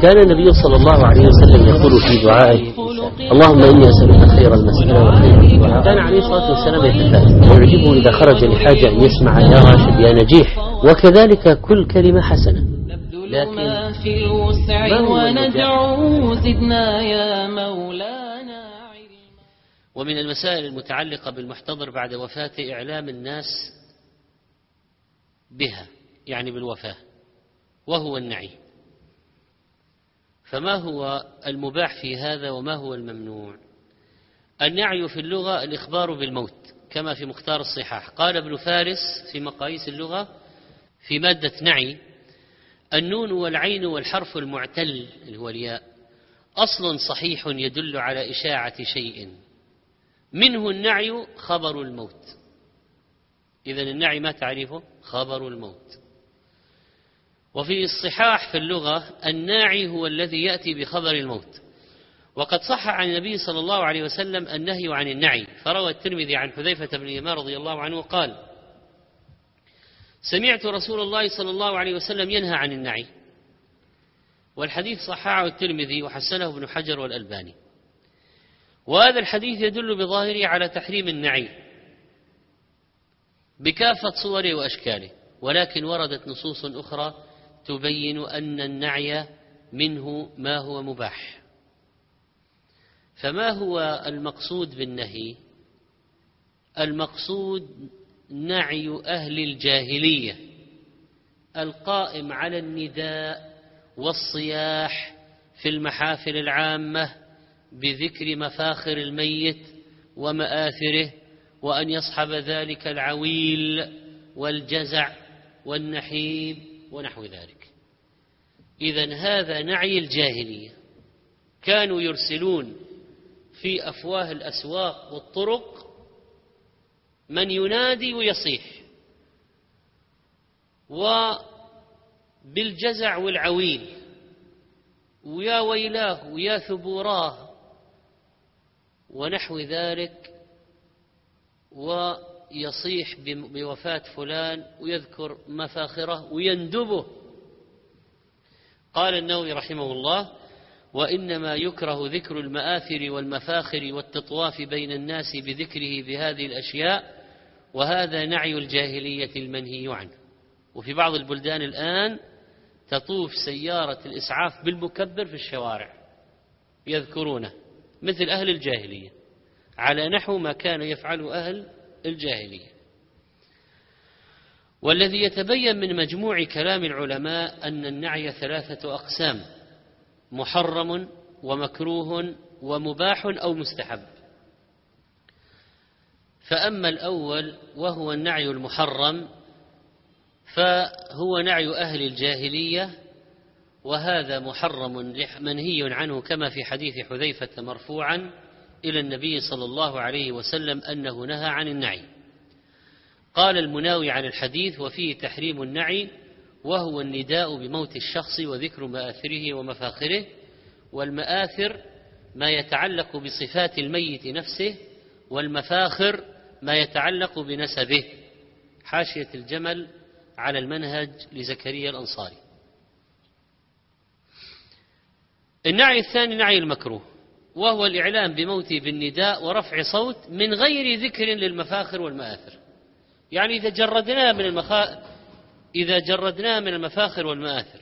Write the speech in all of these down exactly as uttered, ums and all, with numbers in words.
كان النبي صلى الله عليه وسلم يقول في دعائه: اللهم إني أسألك خير المسألة وخير الدعاء. كان عليه الصلاة والسلام يتفائل ويعجبه إذا خرج لحاجة أن يسمع يا راشد يا نجيح، وكذلك كل كلمة حسنة. لكن ما في الوسع وندعو زدنا يا مولانا علما. ومن المسائل المتعلقة بالمحتضر بعد وفاته إعلام الناس بها، يعني بالوفاة، وهو النعي. فما هو المباح في هذا وما هو الممنوع؟ النعي في اللغة الإخبار بالموت كما في مختار الصحاح. قال ابن فارس في مقاييس اللغة في مادة نعي: النون والعين والحرف المعتل اللي هو الياء أصل صحيح يدل على إشاعة شيء، منه النعي خبر الموت. إذن النعي ما تعريفه؟ خبر الموت. وفي الصحاح في اللغة الناعي هو الذي يأتي بخبر الموت. وقد صح عن النبي صلى الله عليه وسلم النهي عن النعي، فروى الترمذي عن حذيفة بن اليمان رضي الله عنه قال: سمعت رسول الله صلى الله عليه وسلم ينهى عن النعي. والحديث صححه الترمذي وحسنه ابن حجر والألباني. وهذا الحديث يدل بظاهره على تحريم النعي بكافة صوره وأشكاله، ولكن وردت نصوص أخرى تبين أن النعي منه ما هو مباح. فما هو المقصود بالنهي؟ المقصود نعي أهل الجاهلية القائم على النداء والصياح في المحافل العامة بذكر مفاخر الميت ومآثره، وأن يصحب ذلك العويل والجزع والنحيب ونحو ذلك. إذن هذا نعي الجاهلية، كانوا يرسلون في أفواه الأسواق والطرق من ينادي ويصيح وبالجزع والعويل ويا ويلاه ويا ثبوراه ونحو ذلك، ويصيح بوفاة فلان ويذكر مفاخره ويندبه. قال النووي رحمه الله: وإنما يكره ذكر المآثر والمفاخر والتطواف بين الناس بذكره بهذه الأشياء، وهذا نعي الجاهلية المنهي عنه. وفي بعض البلدان الآن تطوف سيارة الإسعاف بالمكبر في الشوارع يذكرونه مثل أهل الجاهلية، على نحو ما كان يفعله أهل الجاهلية. والذي يتبين من مجموع كلام العلماء أن النعي ثلاثة أقسام: محرم ومكروه ومباح أو مستحب. فأما الأول وهو النعي المحرم فهو نعي أهل الجاهلية، وهذا محرم منهي عنه كما في حديث حذيفة مرفوعا إلى النبي صلى الله عليه وسلم أنه نهى عن النعي. قال المناوي عن الحديث: وفيه تحريم النعي، وهو النداء بموت الشخص وذكر مآثره ومفاخره. والمآثر ما يتعلق بصفات الميت نفسه، والمفاخر ما يتعلق بنسبه. حاشية الجمل على المنهج لزكريا الأنصاري. النعي الثاني نعي المكروه، وهو الإعلام بموته بالنداء ورفع صوت من غير ذكر للمفاخر والمآثر. يعني إذا جردناه من المخا... إذا جردناه من المفاخر والمآثر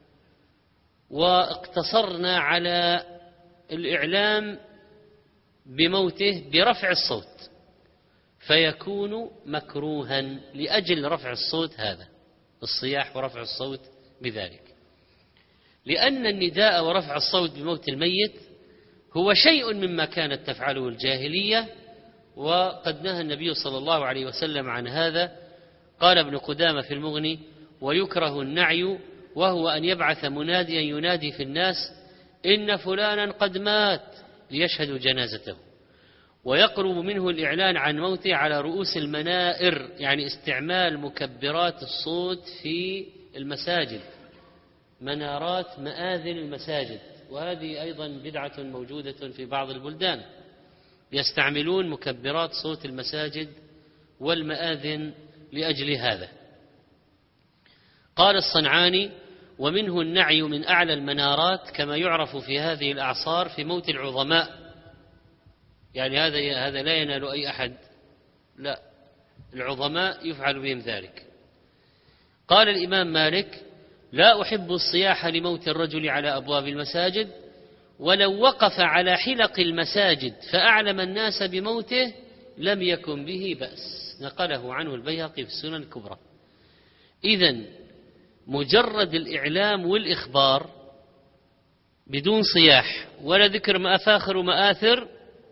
واقتصرنا على الإعلام بموته برفع الصوت فيكون مكروها لأجل رفع الصوت، هذا الصياح ورفع الصوت بذلك، لأن النداء ورفع الصوت بموت الميت هو شيء مما كانت تفعله الجاهلية، وقد نهى النبي صلى الله عليه وسلم عن هذا. قال ابن قدامة في المغني: ويكره النعي وهو أن يبعث مناديا ينادي في الناس إن فلانا قد مات ليشهدوا جنازته، ويقرب منه الإعلان عن موته على رؤوس المنائر، يعني استعمال مكبرات الصوت في المساجد، منارات مآذن المساجد. وهذه أيضا بدعة موجودة في بعض البلدان، يستعملون مكبرات صوت المساجد والمآذن لأجل هذا. قال الصنعاني: ومنه النعي من أعلى المنارات كما يعرف في هذه الأعصار في موت العظماء، يعني هذا هذا لا ينال أي أحد، لا، العظماء يفعل بهم ذلك. قال الإمام مالك: لا أحب الصياح لموت الرجل على أبواب المساجد، ولو وقف على حلق المساجد فأعلم الناس بموته لم يكن به بأس. نقله عنه البيهقي في السنن الكبرى. إذن مجرد الإعلام والإخبار بدون صياح ولا ذكر مآفاخر ومآثر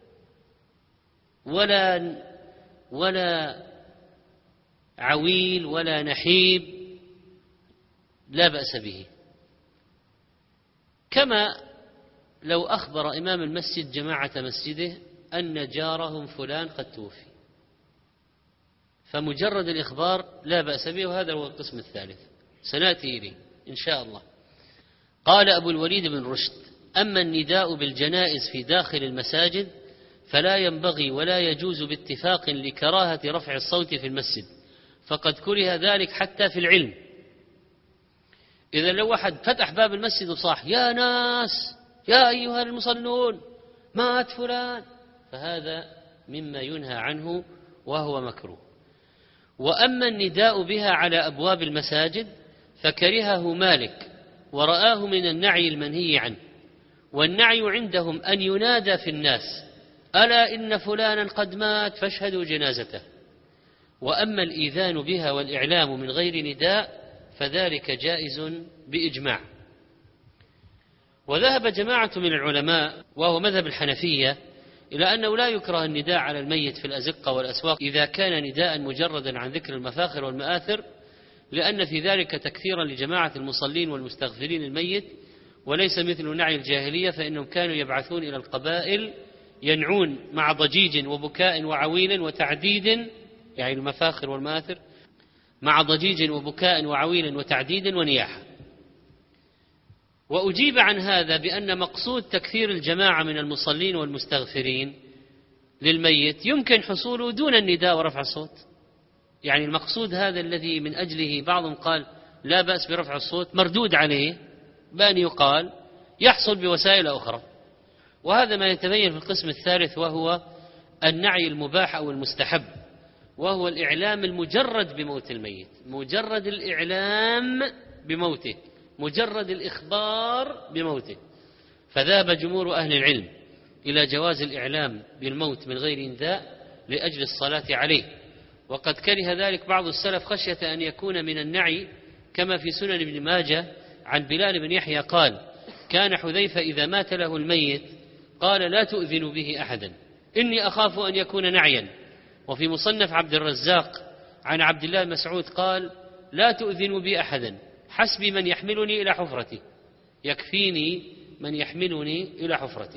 ولا ولا عويل ولا نحيب لا بأس به. كما لو أخبر إمام المسجد جماعة مسجده أن جارهم فلان قد توفي، فمجرد الإخبار لا بأس به، وهذا هو القسم الثالث سنأتي إليه إن شاء الله. قال أبو الوليد بن رشد: أما النداء بالجنائز في داخل المساجد فلا ينبغي ولا يجوز باتفاق لكراهة رفع الصوت في المسجد، فقد كره ذلك حتى في العلم. إذا لو واحد فتح باب المسجد وصاح: يا ناس، يا أيها المصلون، مات فلان، فهذا مما ينهى عنه وهو مكروه. وأما النداء بها على أبواب المساجد فكرهه مالك ورآه من النعي المنهي عنه، والنعي عندهم أن ينادى في الناس: ألا إن فلانا قد مات فاشهدوا جنازته. وأما الإيذان بها والإعلام من غير نداء فذلك جائز بإجماع. وذهب جماعة من العلماء وهو مذهب الحنفية إلى أنه لا يكره النداء على الميت في الأزقة والأسواق إذا كان نداء مجردا عن ذكر المفاخر والمآثر، لأن في ذلك تكثيرا لجماعة المصلين والمستغفرين الميت، وليس مثل نعي الجاهلية فإنهم كانوا يبعثون إلى القبائل ينعون مع ضجيج وبكاء وعويل وتعديد، يعني المفاخر والمآثر، مع ضجيج وبكاء وعويل وتعديد ونياحة. وأجيب عن هذا بأن مقصود تكثير الجماعة من المصلين والمستغفرين للميت يمكن حصوله دون النداء ورفع الصوت، يعني المقصود هذا الذي من أجله بعضهم قال لا بأس برفع الصوت مردود عليه بأن يقال يحصل بوسائل أخرى. وهذا ما يتبين في القسم الثالث، وهو النعي المباح أو المستحب، وهو الإعلام المجرد بموت الميت، مجرد الإعلام بموته، مجرد الإخبار بموته. فذهب جمهور أهل العلم إلى جواز الإعلام بالموت من غير نداء لأجل الصلاة عليه، وقد كره ذلك بعض السلف خشية أن يكون من النعي، كما في سنن ابن ماجه عن بلال بن يحيى قال: كان حذيفة إذا مات له الميت قال: لا تؤذن به أحدا إني أخاف أن يكون نعيا. وفي مصنف عبد الرزاق عن عبد الله مسعود قال: لا تؤذن بي أحدا حسبي من يحملني إلى حفرتي، يكفيني من يحملني إلى حفرتي.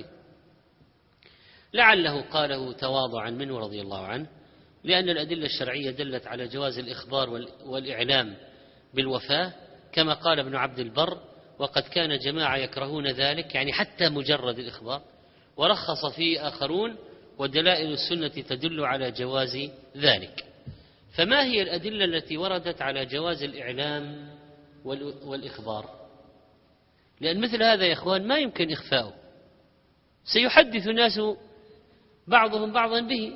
لعله قاله تواضعا منه رضي الله عنه، لأن الأدلة الشرعية دلت على جواز الإخبار والإعلام بالوفاة، كما قال ابن عبد البر: وقد كان جماعة يكرهون ذلك، يعني حتى مجرد الإخبار، ورخص فيه آخرون، ودلائل السنة تدل على جواز ذلك. فما هي الأدلة التي وردت على جواز الإعلام والإخبار؟ لأن مثل هذا يا إخوان ما يمكن إخفاؤه، سيحدث الناس بعضهم بعضا به.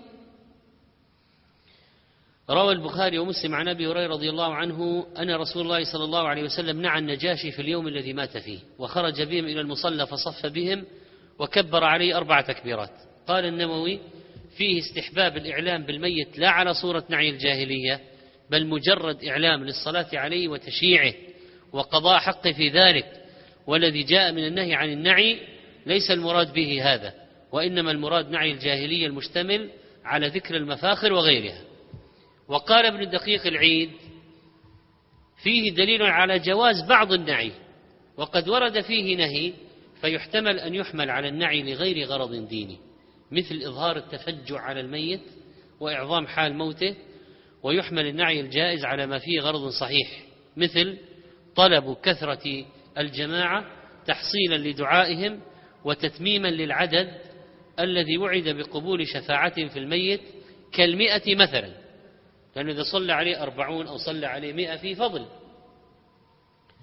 روى البخاري ومسلم عن أبي هريرة رضي الله عنه أن رسول الله صلى الله عليه وسلم نعى النجاشي في اليوم الذي مات فيه، وخرج بهم إلى المصلى فصف بهم وكبر عليه أربع تكبيرات. قال النووي: فيه استحباب الإعلام بالميت لا على صورة نعي الجاهلية، بل مجرد إعلام للصلاة عليه وتشييعه وقضاء حقه في ذلك. والذي جاء من النهي عن النعي ليس المراد به هذا، وإنما المراد نعي الجاهلية المشتمل على ذكر المفاخر وغيرها. وقال ابن دقيق العيد: فيه دليل على جواز بعض النعي، وقد ورد فيه نهي فيحتمل أن يحمل على النعي لغير غرض ديني، مثل إظهار التفجع على الميت وإعظام حال موته، ويحمل النعي الجائز على ما فيه غرض صحيح، مثل طلب كثرة الجماعة تحصيلا لدعائهم وتتميما للعدد الذي وعد بقبول شفاعتهم في الميت كالمئة مثلا، لأنه إذا صلى عليه أربعون أو صلى عليه مئة في فضل.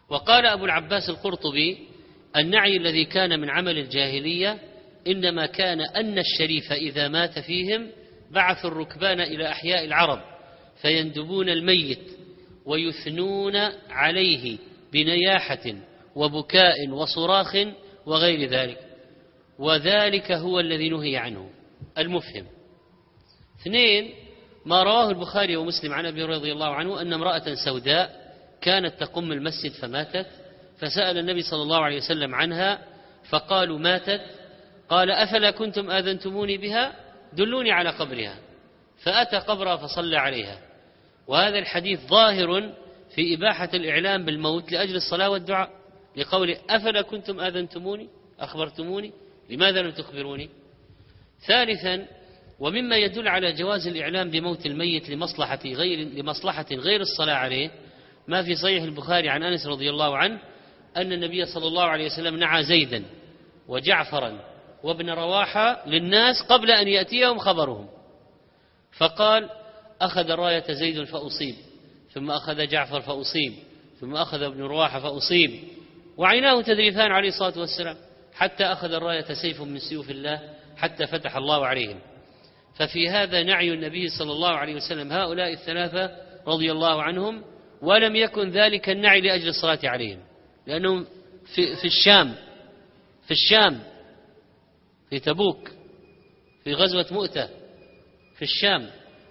وقال أبو العباس القرطبي: النعي الذي كان من عمل الجاهلية إنما كان أن الشريف إذا مات فيهم بعثوا الركبان إلى أحياء العرب فيندبون الميت ويثنون عليه بنياحة وبكاء وصراخ وغير ذلك، وذلك هو الذي نهي عنه. المفهم. اثنين، ما رواه البخاري ومسلم عن أبي رضي الله عنه أن امرأة سوداء كانت تقم المسجد فماتت، فسأل النبي صلى الله عليه وسلم عنها فقالوا: ماتت. قال: أفلا كنتم آذنتموني بها؟ دلوني على قبرها. فأتى قبرها فصلى عليها. وهذا الحديث ظاهر في إباحة الإعلام بالموت لأجل الصلاة والدعاء، لقول: أفلا كنتم آذنتموني أخبرتموني لماذا لم تخبروني؟ ثالثا، ومما يدل على جواز الإعلام بموت الميت لمصلحة غير لمصلحة غير الصلاة عليه ما في صحيح البخاري عن أنس رضي الله عنه أن النبي صلى الله عليه وسلم نعى زيدا وجعفرا وابن رواحة للناس قبل أن يأتيهم خبرهم، فقال: أخذ الراية زيد فأصيب، ثم أخذ جعفر فأصيب، ثم أخذ ابن رواحة فأصيب، وعيناه تذريفان عليه الصلاة والسلام، حتى أخذ الراية سيف من سيوف الله حتى فتح الله عليهم. ففي هذا نعي النبي صلى الله عليه وسلم هؤلاء الثلاثة رضي الله عنهم، ولم يكن ذلك النعي لأجل الصلاة عليهم، لأنهم في, في الشام في الشام في تبوك، في غزوة مؤتة في الشام،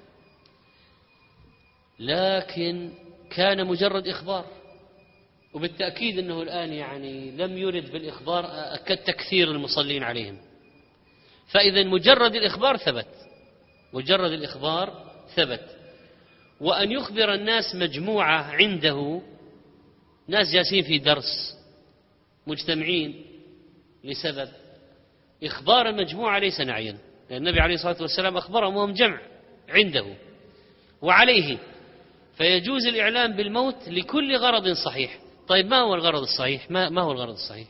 لكن كان مجرد إخبار، وبالتأكيد أنه الآن يعني لم يرد بالإخبار كالتكثير المصلين عليهم. فإذا مجرد الإخبار ثبت مجرد الإخبار ثبت وأن يخبر الناس مجموعة عنده، ناس جالسين في درس مجتمعين لسبب، إخبار المجموعة ليس نعيا، لأن النبي عليه الصلاة والسلام أخبرهم وهم جمع عنده وعليه، فيجوز الإعلام بالموت لكل غرض صحيح. طيب ما هو الغرض الصحيح؟ ما, ما هو الغرض الصحيح؟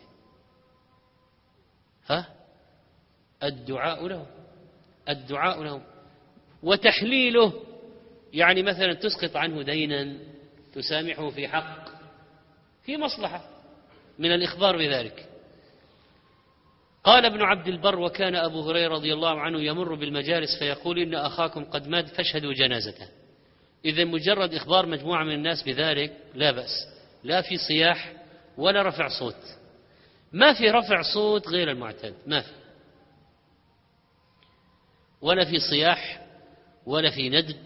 ها؟ الدعاء له الدعاء له وتحليله، يعني مثلا تسقط عنه دينا، تسامحه في حق، في مصلحة من الإخبار بذلك. قال ابن عبد البر: وكان أبو هريرة رضي الله عنه يمر بالمجالس فيقول: إن أخاكم قد مات فاشهدوا جنازته. إذا مجرد إخبار مجموعة من الناس بذلك لا بأس، لا في صياح ولا رفع صوت، ما في رفع صوت غير المعتاد، ما في، ولا في صياح ولا في ندب.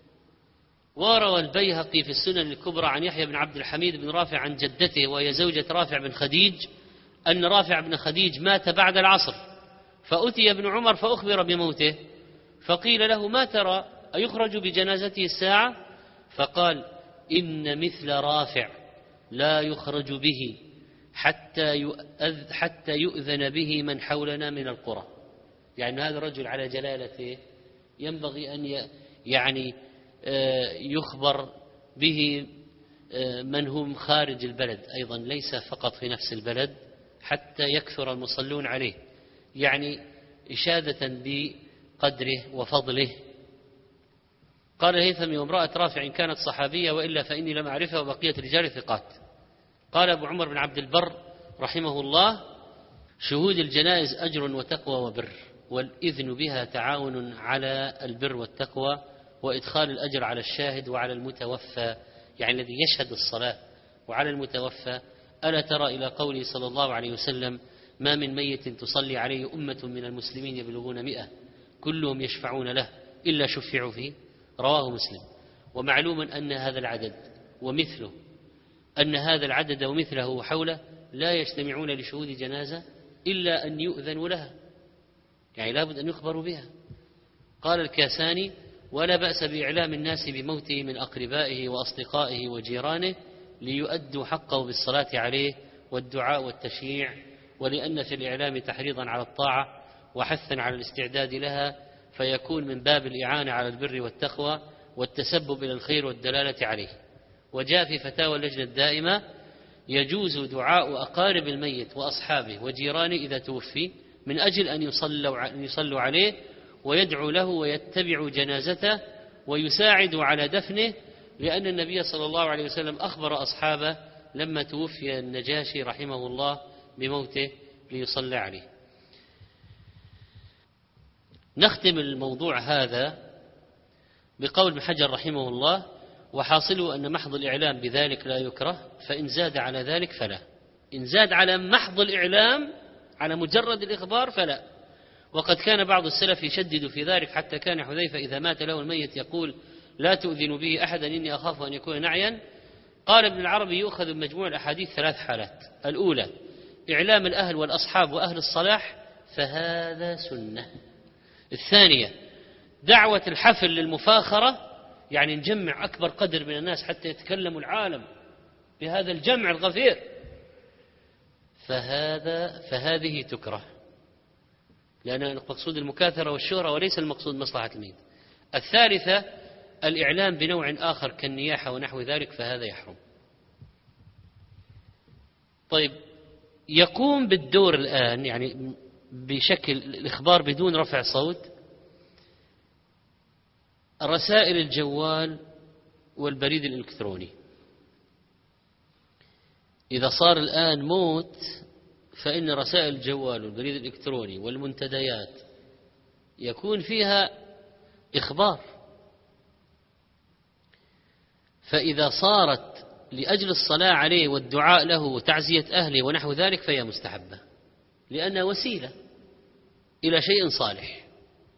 وروى البيهقي في السنن الكبرى عن يحيى بن عبد الحميد بن رافع عن جدته وهي زوجة رافع بن خديج أن رافع بن خديج مات بعد العصر، فأتي ابن عمر فأخبر بموته، فقيل له: ما ترى، أيخرج بجنازته الساعة؟ فقال: إن مثل رافع لا يخرج به حتى حتى يؤذن به من حولنا من القرى. يعني هذا الرجل على جلالته ينبغي أن يعني يخبر به من هم خارج البلد أيضا، ليس فقط في نفس البلد، حتى يكثر المصلون عليه، يعني إشادة بقدره وفضله. قال الهيثمي: وامرأة رافع كانت صحابية وإلا فإني لم أعرفها وبقية رجال ثقات. قال أبو عمر بن عبد البر رحمه الله: شهود الجنائز أجر وتقوى وبر، والإذن بها تعاون على البر والتقوى، وإدخال الأجر على الشاهد وعلى المتوفى، يعني الذي يشهد الصلاة، وعلى المتوفى. ألا ترى إلى قوله صلى الله عليه وسلم: ما من ميت تصلي عليه أمة من المسلمين يبلغون مئة كلهم يشفعون له إلا شفعوا فيه. رواه مسلم. ومعلوم أن هذا العدد ومثله أن هذا العدد ومثله وحوله لا يجتمعون لشهود جنازة إلا أن يؤذن لها، يعني لابد أن يخبروا بها. قال الكاساني: ولا بأس بإعلام الناس بموته من أقربائه وأصدقائه وجيرانه ليؤدوا حقه بالصلاة عليه والدعاء والتشييع، ولأن في الإعلام تحريضا على الطاعة وحثا على الاستعداد لها، فيكون من باب الإعانة على البر والتقوى والتسبب إلى الخير والدلالة عليه. وجاء في فتاوى اللجنة الدائمة: يجوز دعاء أقارب الميت وأصحابه وجيرانه إذا توفي من أجل أن يصلوا, أن يصلوا عليه ويدعو له ويتبع جنازته ويساعد على دفنه، لأن النبي صلى الله عليه وسلم أخبر أصحابه لما توفي النجاشي رحمه الله بموته ليصلى عليه. نختم الموضوع هذا بقول ابن حجر رحمه الله: وحاصله أن محض الإعلام بذلك لا يكره، فإن زاد على ذلك فلا. إن زاد على محض الإعلام على مجرد الإخبار فلا. وقد كان بعض السلف يشدد في ذلك، حتى كان حذيفة إذا مات له الميت يقول: لا تؤذن به أحدا إني أخاف أن يكون نعيا. قال ابن العربي: يؤخذ بمجموع الأحاديث ثلاث حالات: الأولى إعلام الأهل والأصحاب وأهل الصلاح، فهذا سنة. الثانية دعوة الحفل للمفاخرة، يعني نجمع أكبر قدر من الناس حتى يتكلموا العالم بهذا الجمع الغفير، فهذا فهذه تكره، لأن المقصود المكاثرة والشهرة وليس المقصود مصلحة الميت. الثالثة الإعلام بنوع آخر كالنياحة ونحو ذلك، فهذا يحرم. طيب، يقوم بالدور الآن يعني بشكل الإخبار بدون رفع صوت رسائل الجوال والبريد الإلكتروني. إذا صار الآن موت، فإن رسائل الجوال والبريد الإلكتروني والمنتديات يكون فيها إخبار، فإذا صارت لأجل الصلاة عليه والدعاء له وتعزية أهله ونحو ذلك فهي مستحبة، لأنها وسيلة إلى شيء صالح.